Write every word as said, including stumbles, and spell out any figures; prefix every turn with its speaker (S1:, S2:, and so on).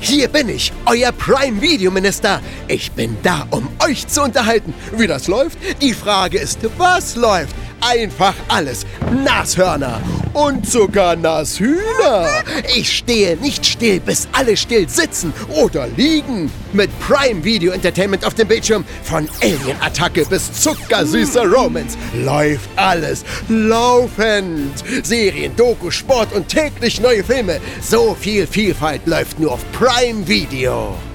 S1: Hier bin ich, euer Prime-Video-Minister. Ich bin da, um euch zu unterhalten. Wie das läuft? Die Frage ist, was läuft? Einfach alles. Nashörner und sogar Nashühner. Ich stehe nicht still, bis alle still sitzen oder liegen. Mit Prime Video Entertainment auf dem Bildschirm, von Alien-Attacke bis zuckersüßer Romance, läuft alles laufend. Serien, Doku, Sport und täglich neue Filme. So viel Vielfalt läuft nur auf Prime Video.